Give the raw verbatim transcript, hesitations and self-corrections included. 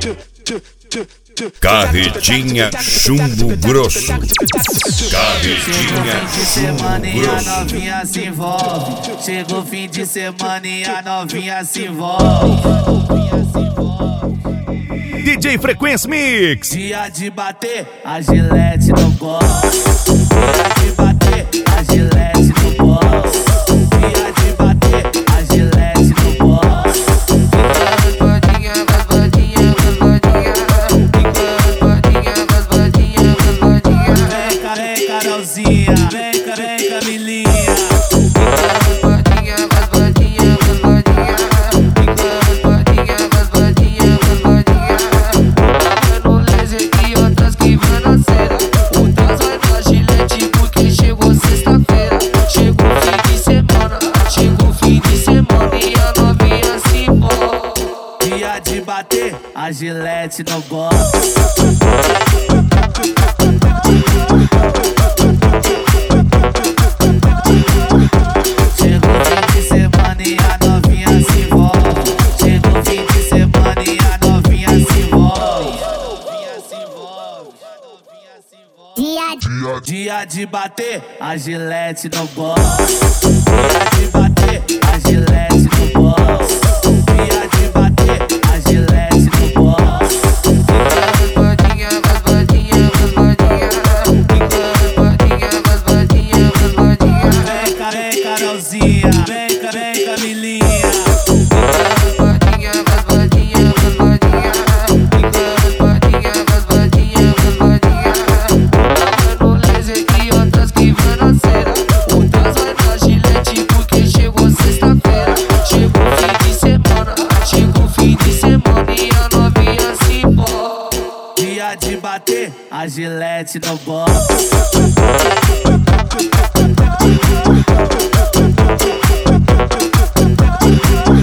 Carretinha chumbo grosso. Carretinha chumbo grosso. A novinha se envolve. Chegou fim de semana e a novinha se envolve. D J Frequência Mix. Dia de bater, a Gillette no gosta. Dia de bater, a Gillette no gosta. Dia de bater, a Gillette no gosta. Vem Carolzinha, vem, vem Camilinha. De bater, a Gillette no gosta. Chegou fim de semana e a novinha se envolve. Chegou fim de semana e a novinha se envolve. Dia, dia de bater, a Gillette no gosta. Dia de bater, a Gillette no gosta. Dia de bater, a Gillette no gosta. Vem Carolzinha, vem, vem Camilinha. Dia de bater, a Gillette no gosta.